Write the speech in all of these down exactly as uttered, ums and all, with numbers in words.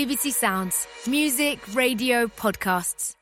B B C Sounds. Music, radio, podcasts.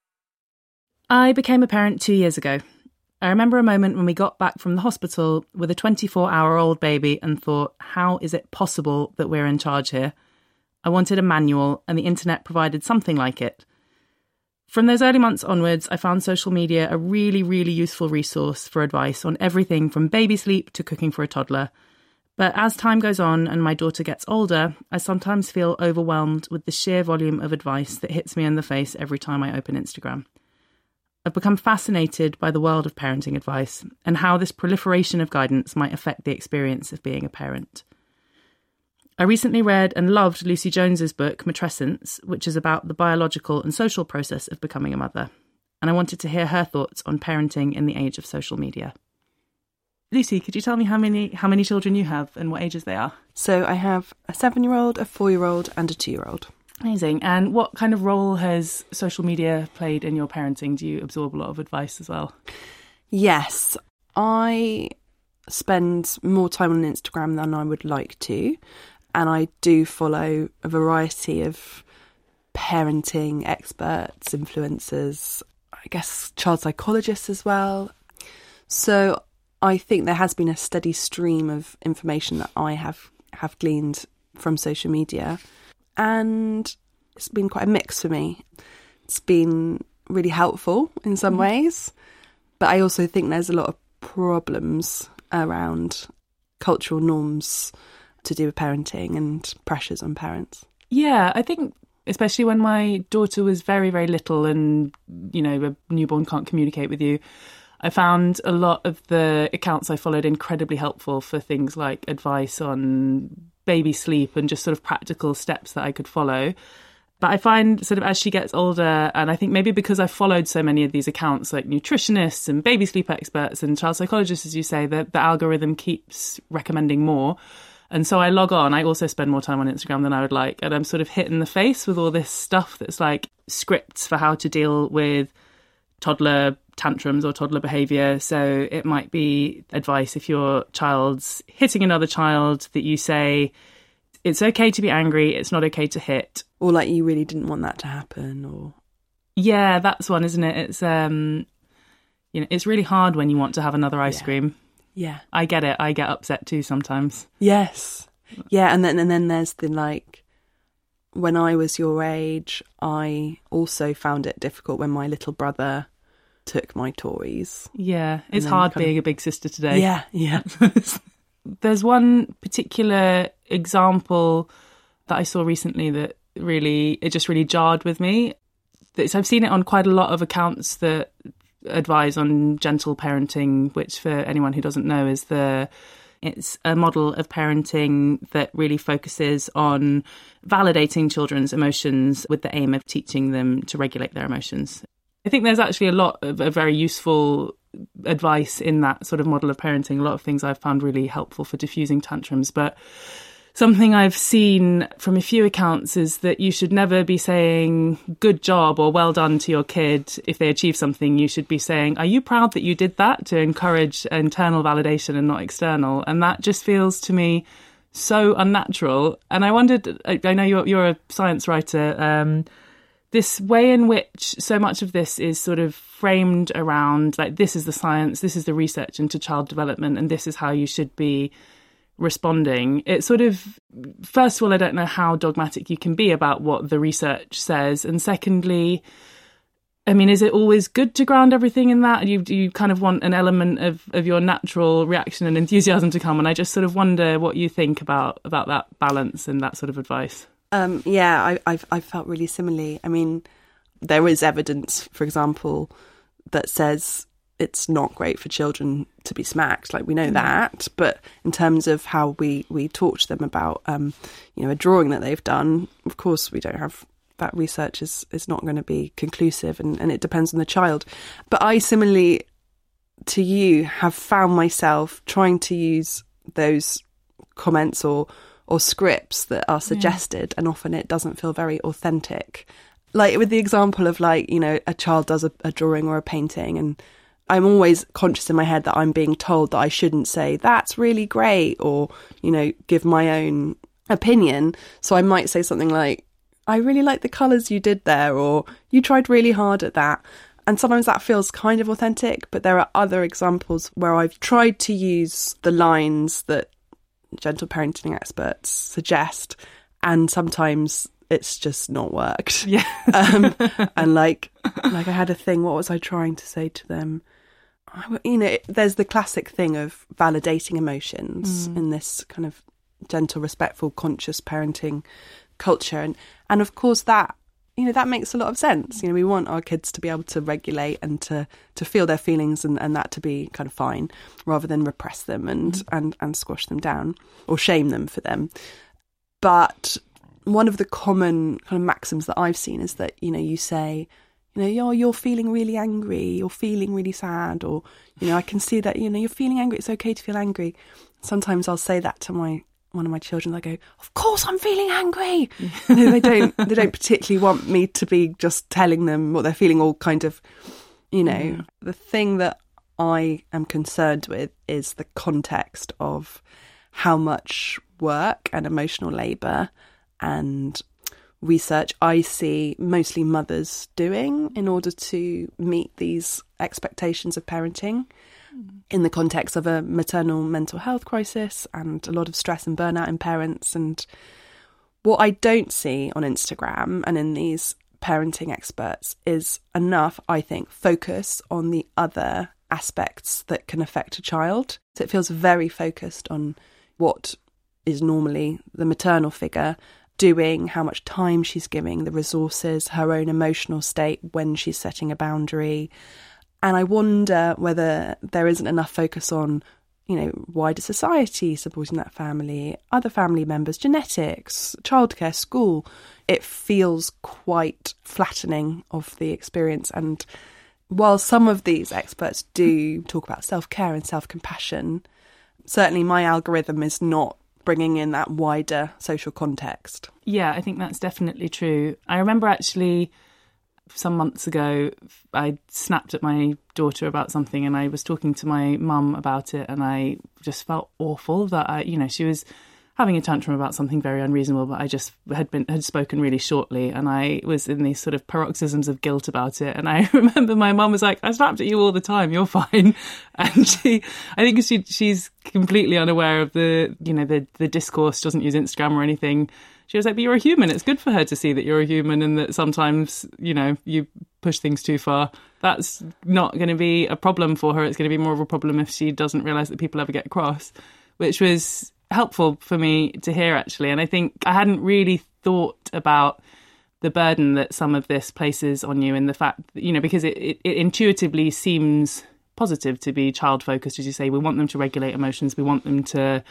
I became a parent two years ago. I remember a moment when we got back from the hospital with a twenty-four-hour-old baby and thought, how is it possible that we're in charge here? I wanted a manual, and the internet provided something like it. From those early months onwards, I found social media a really, really useful resource for advice on everything from baby sleep to cooking for a toddler. But as time goes on and my daughter gets older, I sometimes feel overwhelmed with the sheer volume of advice that hits me in the face every time I open Instagram. I've become fascinated by the world of parenting advice and how this proliferation of guidance might affect the experience of being a parent. I recently read and loved Lucy Jones's book, Matrescence, which is about the biological and social process of becoming a mother. And I wanted to hear her thoughts on parenting in the age of social media. Lucy, could you tell me how many how many children you have and what ages they are? So I have a seven-year-old, a four-year-old and a two-year-old. Amazing. And what kind of role has social media played in your parenting? Do you absorb a lot of advice as well? Yes, I spend more time on Instagram than I would like to. And I do follow a variety of parenting experts, influencers, I guess child psychologists as well. So I think there has been a steady stream of information that I have, have gleaned from social media. And it's been quite a mix for me. It's been really helpful in some mm-hmm. ways, but I also think there's a lot of problems around cultural norms to do with parenting and pressures on parents. Yeah, I think especially when my daughter was very, very little and, you know, a newborn can't communicate with you, I found a lot of the accounts I followed incredibly helpful for things like advice on baby sleep and just sort of practical steps that I could follow. But I find sort of as she gets older, and I think maybe because I've followed so many of these accounts like nutritionists and baby sleep experts and child psychologists, as you say, the, the algorithm keeps recommending more. And so I log on. I also spend more time on Instagram than I would like. And I'm sort of hit in the face with all this stuff that's like scripts for how to deal with toddler tantrums or toddler behaviour. So it might be advice if your child's hitting another child that you say, it's okay to be angry, it's not okay to hit. Or like you really didn't want that to happen. Or yeah, that's one, isn't it? It's um, you know, it's really hard when you want to have another ice yeah. cream. Yeah. I get it. I get upset too sometimes. Yes. Yeah, and then and then there's the like, when I was your age, I also found it difficult when my little brother took my toys. Yeah, it's hard being of, a big sister today. Yeah, yeah. There's one particular example that I saw recently that really, it just really jarred with me. It's, I've seen it on quite a lot of accounts that advise on gentle parenting, which for anyone who doesn't know is the it's a model of parenting that really focuses on validating children's emotions with the aim of teaching them to regulate their emotions. I think there's actually a lot of, of very useful advice in that sort of model of parenting. A lot of things I've found really helpful for diffusing tantrums, but something I've seen from a few accounts is that you should never be saying good job or well done to your kid if they achieve something. You should be saying, are you proud that you did that, to encourage internal validation and not external? And that just feels to me so unnatural. And I wondered, I, I know you're, you're a science writer, um, this way in which so much of this is sort of framed around like, this is the science, this is the research into child development, and this is how you should be responding. It sort of, first of all, I don't know how dogmatic you can be about what the research says. And secondly, I mean, is it always good to ground everything in that? You, do you kind of want an element of, of your natural reaction and enthusiasm to come? And I just sort of wonder what you think about, about that balance and that sort of advice. Um, yeah, I, I've, I've felt really similarly. I mean, there is evidence, for example, that says it's not great for children to be smacked. Like, we know mm. that. But in terms of how we, we talk to them about, um, you know, a drawing that they've done, of course, we don't have that research is, is not going to be conclusive, and, and it depends on the child. But I, similarly to you, have found myself trying to use those comments or or scripts that are suggested, yeah. and often it doesn't feel very authentic. Like with the example of, like, you know, a child does a, a drawing or a painting, and I'm always conscious in my head that I'm being told that I shouldn't say, that's really great, or, you know, give my own opinion. So I might say something like, I really like the colours you did there, or you tried really hard at that. And sometimes that feels kind of authentic, but there are other examples where I've tried to use the lines that gentle parenting experts suggest, and sometimes it's just not worked. Yeah. um, and like, like I had a thing, what was I trying to say to them? I, you know, there's the classic thing of validating emotions mm. in this kind of gentle, respectful, conscious parenting culture. And, and of course that, you know, that makes a lot of sense. You know, we want our kids to be able to regulate and to, to feel their feelings and, and that to be kind of fine, rather than repress them and, mm. and, and squash them down or shame them for them. But one of the common kind of maxims that I've seen is that, you know, you say, you know, you're, you're feeling really angry, you're feeling really sad, or, you know, I can see that, you know, you're feeling angry, it's okay to feel angry. Sometimes I'll say that to my one of my children, they go, of course I'm feeling angry. You know, they don't they don't particularly want me to be just telling them what they're feeling, all kind of, you know. Mm. The thing that I am concerned with is the context of how much work and emotional labour and research I see mostly mothers doing in order to meet these expectations of parenting in the context of a maternal mental health crisis and a lot of stress and burnout in parents. And what I don't see on Instagram and in these parenting experts is enough, I think, focus on the other aspects that can affect a child. So it feels very focused on what is normally the maternal figure doing, how much time she's giving, the resources, her own emotional state when she's setting a boundary. And I wonder whether there isn't enough focus on, you know, wider society supporting that family, other family members, genetics, childcare, school. It feels quite flattening of the experience. And while some of these experts do talk about self-care and self-compassion, certainly my algorithm is not bringing in that wider social context. Yeah, I think that's definitely true. I remember actually some months ago, I snapped at my daughter about something and I was talking to my mum about it, and I just felt awful that I, you know, she was having a tantrum about something very unreasonable, but I just had been had spoken really shortly, and I was in these sort of paroxysms of guilt about it. And I remember my mum was like, I snapped at you all the time, you're fine. And she, I think she she's completely unaware of the, you know, the, the discourse, doesn't use Instagram or anything. She was like, but you're a human. It's good for her to see that you're a human and that sometimes, you know, you push things too far. That's not going to be a problem for her. It's going to be more of a problem if she doesn't realise that people ever get cross, which was helpful for me to hear, actually. And I think I hadn't really thought about the burden that some of this places on you, and the fact that, you know, because it, it, it intuitively seems positive to be child-focused, as you say. We want them to regulate emotions. We want them to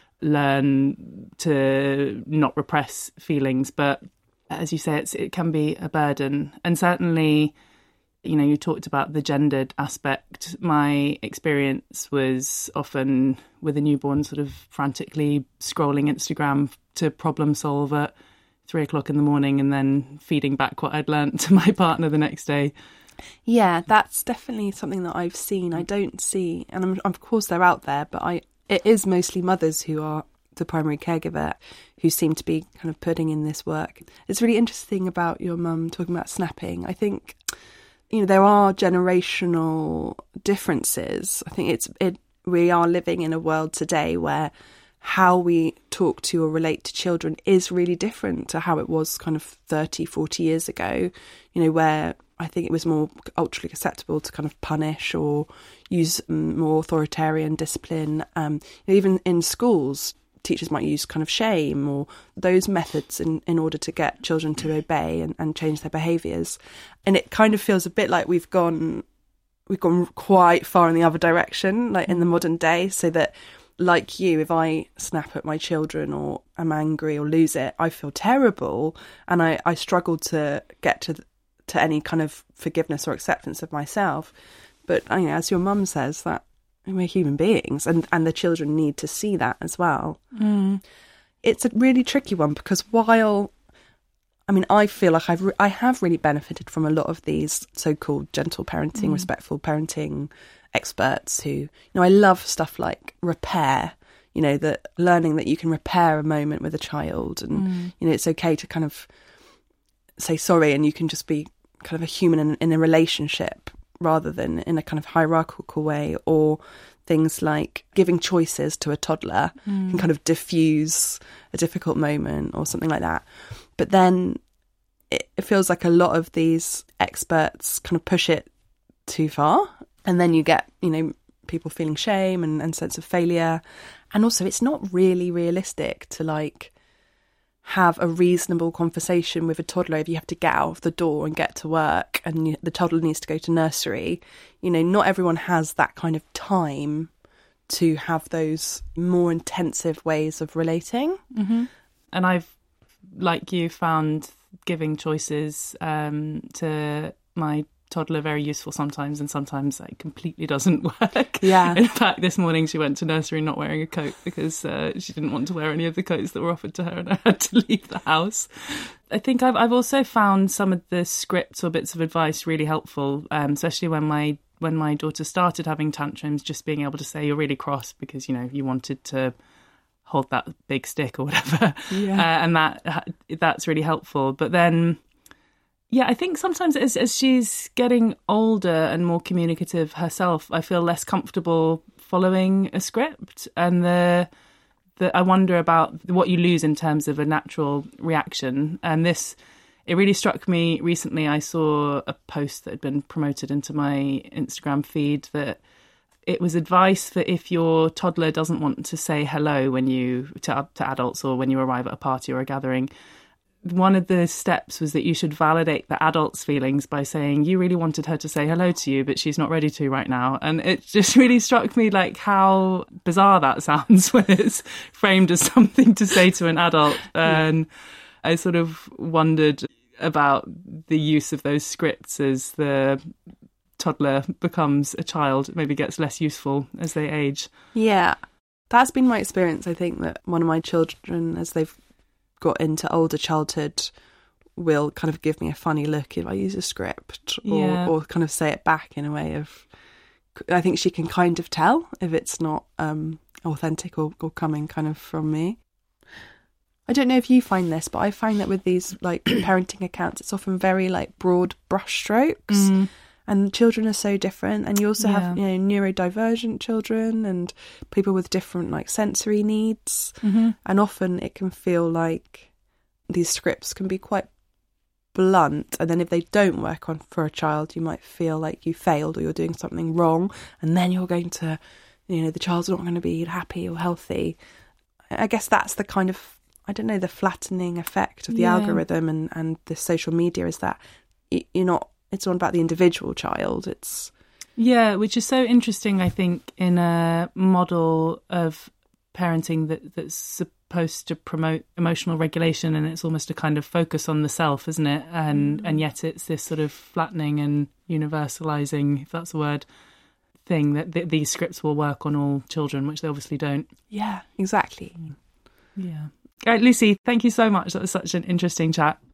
learn to not repress feelings, but as you say, it's, it can be a burden. And certainly, you know, you talked about the gendered aspect. My experience was often with a newborn sort of frantically scrolling Instagram to problem solve at three o'clock in the morning and then feeding back what I'd learnt to my partner the next day. Yeah, that's definitely something that I've seen. I don't see, and I'm, of course they're out there, but I it is mostly mothers who are the primary caregiver who seem to be kind of putting in this work. It's really interesting about your mum talking about snapping. I think, you know, there are generational differences. I think it's it. We are living in a world today where how we talk to or relate to children is really different to how it was kind of thirty, forty years ago, you know, where I think it was more culturally acceptable to kind of punish or use more authoritarian discipline. Um, even in schools, teachers might use kind of shame or those methods in, in order to get children to obey and, and change their behaviours. And it kind of feels a bit like we've gone we've gone quite far in the other direction, like in the modern day, so that, like you, if I snap at my children or I'm angry or lose it, I feel terrible, and I, I struggle to get to to any kind of forgiveness or acceptance of myself. But, you know, as your mum says, that we're human beings, and, and the children need to see that as well. Mm. It's a really tricky one because while, I mean, I feel like I've re- I have really benefited from a lot of these so-called gentle parenting, mm. respectful parenting experts who, you know, I love stuff like repair, you know, that learning that you can repair a moment with a child, and, mm. you know, it's okay to kind of say sorry, and you can just be kind of a human in, in a relationship rather than in a kind of hierarchical way. Or things like giving choices to a toddler mm. can kind of diffuse a difficult moment or something like that. But then it, it feels like a lot of these experts kind of push it too far, and then you get, you know, people feeling shame and, and sense of failure. And also it's not really realistic to like have a reasonable conversation with a toddler if you have to get out of the door and get to work and you, the toddler needs to go to nursery. You know, not everyone has that kind of time to have those more intensive ways of relating. Mm-hmm. And I've, like you, found giving choices um, to my toddler very useful sometimes, and sometimes it completely doesn't work. Yeah. In fact, this morning she went to nursery not wearing a coat because uh, she didn't want to wear any of the coats that were offered to her, and I had to leave the house. I think I've I've also found some of the scripts or bits of advice really helpful, um, especially when my when my daughter started having tantrums. Just being able to say, "You're really cross because you know you wanted to hold that big stick or whatever," yeah. uh, and that that's really helpful. But then. Yeah, I think sometimes as, as she's getting older and more communicative herself, I feel less comfortable following a script. And the, the I wonder about what you lose in terms of a natural reaction. And this, it really struck me recently. I saw a post that had been promoted into my Instagram feed that it was advice for if your toddler doesn't want to say hello when you to, to adults or when you arrive at a party or a gathering. One of the steps was that you should validate the adult's feelings by saying you really wanted her to say hello to you, but she's not ready to right now. And it just really struck me like how bizarre that sounds when it's framed as something to say to an adult. And I sort of wondered about the use of those scripts as the toddler becomes a child, maybe gets less useful as they age. Yeah, that's been my experience. I think that one of my children, as they've got into older childhood, will kind of give me a funny look if I use a script or, yeah. or kind of say it back in a way of, I think she can kind of tell if it's not um, authentic or, or coming kind of from me. I don't know if you find this, but I find that with these like parenting accounts, it's often very like broad brushstrokes. Mm. And children are so different, and you also yeah. have, you know, neurodivergent children and people with different like sensory needs. Mm-hmm. And often it can feel like these scripts can be quite blunt, and then if they don't work on for a child, you might feel like you failed or you're doing something wrong, and then you're going to, you know, the child's not going to be happy or healthy. I guess that's the kind of, I don't know, the flattening effect of the yeah. algorithm and and the social media is that you're not. It's all about the individual child. It's yeah, which is so interesting, I think, in a model of parenting that that's supposed to promote emotional regulation, and it's almost a kind of focus on the self, isn't it? And mm. and yet it's this sort of flattening and universalizing, if that's a word, thing that th- these scripts will work on all children, which they obviously don't. Yeah, exactly. Yeah. All right, Lucy, thank you so much. That was such an interesting chat.